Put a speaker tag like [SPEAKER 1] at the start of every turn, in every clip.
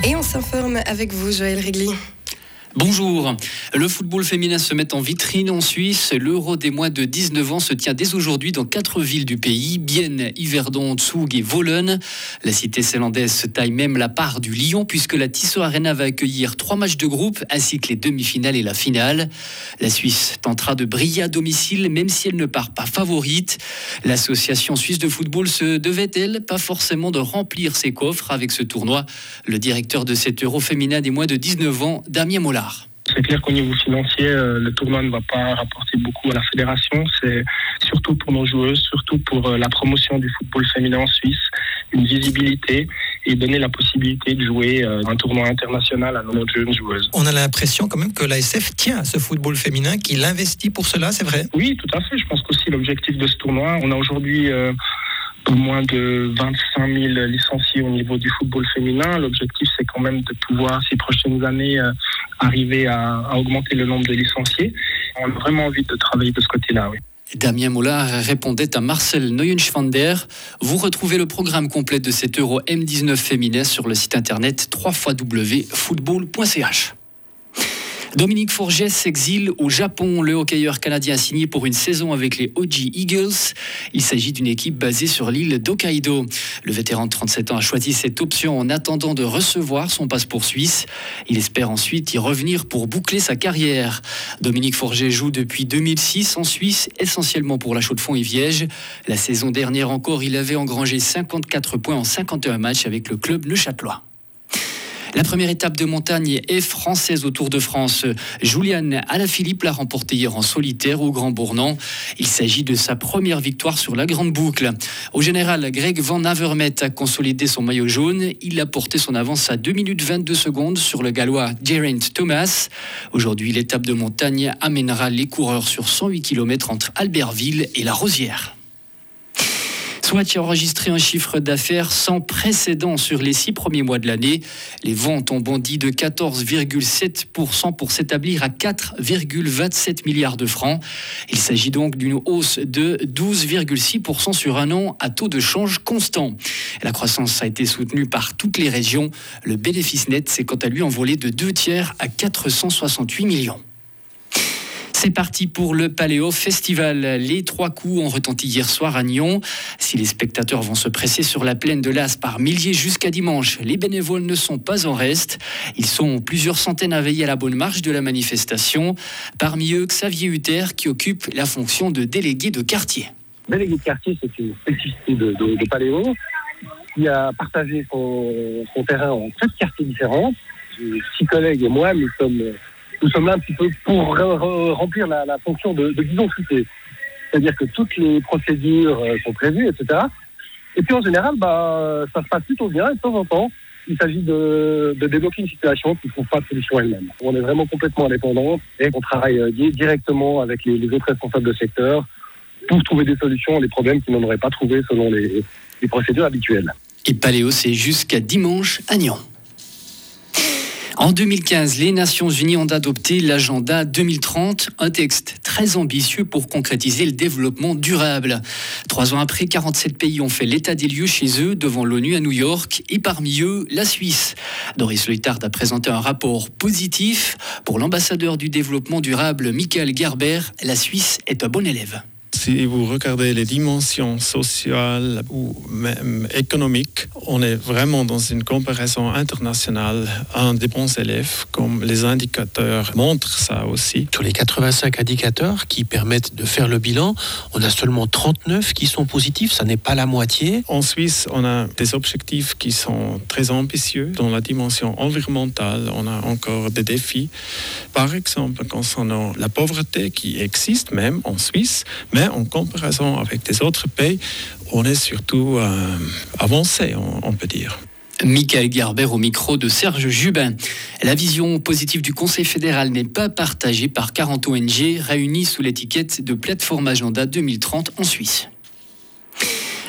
[SPEAKER 1] Et on s'informe avec vous, Joël Régli.
[SPEAKER 2] Bonjour. Le football féminin se met en vitrine en Suisse. L'Euro des moins de 19 ans se tient dès aujourd'hui dans 4 villes du pays, Bienne, Yverdon, Zug et Wohlen. La cité zélandaise se taille même la part du Lion puisque la Tissot Arena va accueillir 3 matchs de groupe ainsi que les demi-finales et la finale. La Suisse tentera de briller à domicile même si elle ne part pas favorite. L'association suisse de football se devait-elle pas forcément de remplir ses coffres avec ce tournoi? Le directeur de cet Euro féminin des moins de 19 ans, Damien Mollard.
[SPEAKER 3] C'est clair qu'au niveau financier, le tournoi ne va pas rapporter beaucoup à la fédération. C'est surtout pour nos joueuses, surtout pour la promotion du football féminin en Suisse, une visibilité et donner la possibilité de jouer un tournoi international à nos jeunes joueuses.
[SPEAKER 4] On a l'impression quand même que l'ASF tient à ce football féminin, qu'il investit pour cela, c'est vrai?
[SPEAKER 3] Oui, tout à fait. Je pense qu'aussi l'objectif de ce tournoi, on a aujourd'hui moins de 25 000 licenciés au niveau du football féminin. L'objectif, c'est quand même de pouvoir, ces prochaines années, arriver à augmenter le nombre de licenciés. On a vraiment envie de travailler de ce côté-là, oui.
[SPEAKER 2] Damien Mollard répondait à Marcel Neuenschwander. Vous retrouvez le programme complet de cet Euro M19 féminin sur le site internet www.football.ch. Dominique Forget s'exile au Japon. Le hockeyeur canadien a signé pour une saison avec les Oji Eagles. Il s'agit d'une équipe basée sur l'île d'Hokkaido. Le vétéran de 37 ans a choisi cette option en attendant de recevoir son passeport suisse. Il espère ensuite y revenir pour boucler sa carrière. Dominique Forget joue depuis 2006 en Suisse, essentiellement pour la Chaux-de-Fonds-et-Viège. La saison dernière encore, il avait engrangé 54 points en 51 matchs avec le club neuchâtelois. La première étape de montagne est française au Tour de France. Juliane Alaphilippe l'a remportée hier en solitaire au Grand Bournan. Il s'agit de sa première victoire sur la grande boucle. Au général, Greg Van Avermaet a consolidé son maillot jaune. Il a porté son avance à 2 minutes 22 secondes sur le Gallois Geraint Thomas. Aujourd'hui, l'étape de montagne amènera les coureurs sur 108 km entre Albertville et La Rosière. Swatch a enregistré un chiffre d'affaires sans précédent sur les 6 premiers mois de l'année. Les ventes ont bondi de 14,7% pour s'établir à 4,27 milliards de francs. Il s'agit donc d'une hausse de 12,6% sur un an à taux de change constant. La croissance a été soutenue par toutes les régions. Le bénéfice net s'est quant à lui envolé de 2/3 à 468 millions. C'est parti pour le Paléo Festival. Les 3 coups ont retenti hier soir à Nyon. Si les spectateurs vont se presser sur la plaine de l'As par milliers jusqu'à dimanche, les bénévoles ne sont pas en reste. Ils sont plusieurs centaines à veiller à la bonne marche de la manifestation. Parmi eux, Xavier Hutter qui occupe la fonction de délégué de quartier.
[SPEAKER 5] Délégué de quartier, c'est une spécificité de Paléo qui a partagé son terrain en 7 quartiers différents. 6 collègues et moi, nous sommes là un petit peu pour remplir la fonction de guidon-cité. C'est-à-dire que toutes les procédures sont prévues, etc. Et puis en général, ça se passe plutôt bien. Et de temps en temps, il s'agit de débloquer une situation qui ne trouve pas de solution elle-même. On est vraiment complètement indépendant et on travaille directement avec les autres responsables de secteur pour trouver des solutions à des problèmes qu'ils n'en auraient pas trouvé selon les procédures habituelles.
[SPEAKER 2] Et Paléo, c'est jusqu'à dimanche à Nyon. En 2015, les Nations Unies ont adopté l'agenda 2030, un texte très ambitieux pour concrétiser le développement durable. 3 ans après, 47 pays ont fait l'état des lieux chez eux devant l'ONU à New York et parmi eux, la Suisse. Doris Leuthard a présenté un rapport positif. Pour l'ambassadeur du développement durable, Michael Gerber, la Suisse est un bon élève.
[SPEAKER 6] Si vous regardez les dimensions sociales ou même économiques, on est vraiment dans une comparaison internationale un des bons élèves, comme les indicateurs montrent ça aussi.
[SPEAKER 7] Sur les 85 indicateurs qui permettent de faire le bilan, on a seulement 39 qui sont positifs, ça n'est pas la moitié.
[SPEAKER 6] En Suisse, on a des objectifs qui sont très ambitieux. Dans la dimension environnementale, on a encore des défis. Par exemple, concernant la pauvreté qui existe même en Suisse, mais en comparaison avec des autres pays, on est surtout avancé, on peut dire.
[SPEAKER 2] Michael Gerber au micro de Serge Jubin. La vision positive du Conseil fédéral n'est pas partagée par 40 ONG réunies sous l'étiquette de Plateforme Agenda 2030 en Suisse.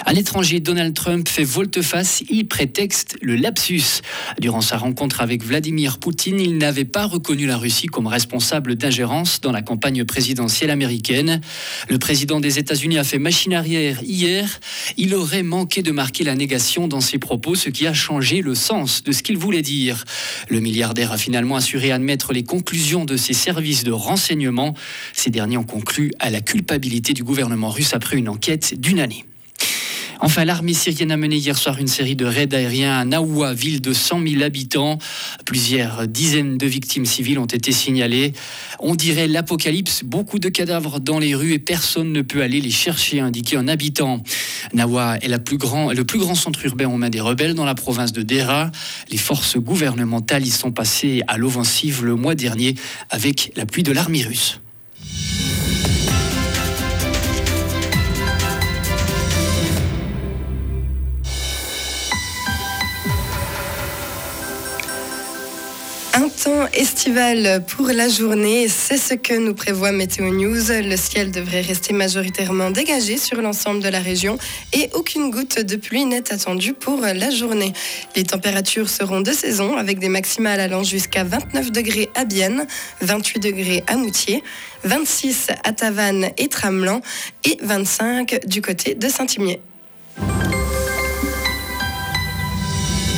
[SPEAKER 2] À l'étranger, Donald Trump fait volte-face, il prétexte le lapsus. Durant sa rencontre avec Vladimir Poutine, il n'avait pas reconnu la Russie comme responsable d'ingérence dans la campagne présidentielle américaine. Le président des États-Unis a fait machine arrière hier. Il aurait manqué de marquer la négation dans ses propos, ce qui a changé le sens de ce qu'il voulait dire. Le milliardaire a finalement assuré admettre les conclusions de ses services de renseignement. Ces derniers ont conclu à la culpabilité du gouvernement russe après une enquête d'une année. Enfin, l'armée syrienne a mené hier soir une série de raids aériens à Naoua, ville de 100 000 habitants. Plusieurs dizaines de victimes civiles ont été signalées. On dirait l'apocalypse, beaucoup de cadavres dans les rues et personne ne peut aller les chercher, a indiqué un habitant. Naoua est le plus grand centre urbain aux mains des rebelles dans la province de Dera. Les forces gouvernementales y sont passées à l'offensive le mois dernier avec l'appui de l'armée russe.
[SPEAKER 1] Un temps estival pour la journée, c'est ce que nous prévoit Météo News. Le ciel devrait rester majoritairement dégagé sur l'ensemble de la région et aucune goutte de pluie n'est attendue pour la journée. Les températures seront de saison avec des maximales allant jusqu'à 29 degrés à Bienne, 28 degrés à Moutier, 26 à Tavannes et Tramelan et 25 du côté de Saint-Imier.